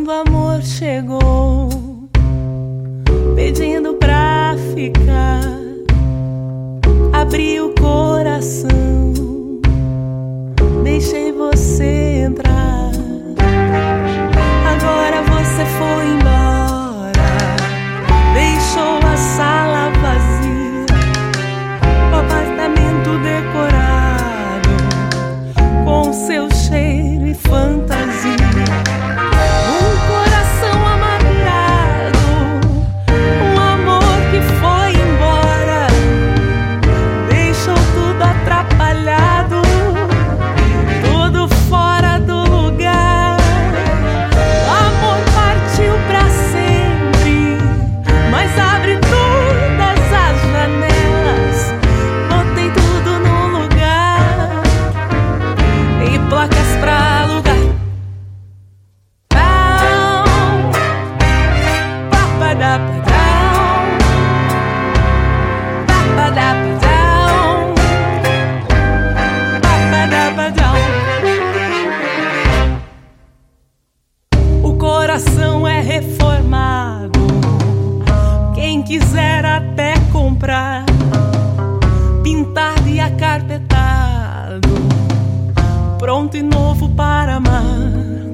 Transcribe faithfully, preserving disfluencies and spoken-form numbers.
quando o amor chegou, pedindo pra ficar, abri o coração, deixei você entrar. Agora você foi embora, deixou a sala vazia, o apartamento decorado com seu cheiro e fantasia. Um coração amargurado, um amor que foi embora, deixou tudo atrapalhado, tudo fora do lugar. O amor partiu pra sempre, mas abre todas as janelas, botei tudo no lugar e placas pra alugar. O coração é reformado, quem quiser até comprar, pintado e acarpetado, pronto e novo para amar.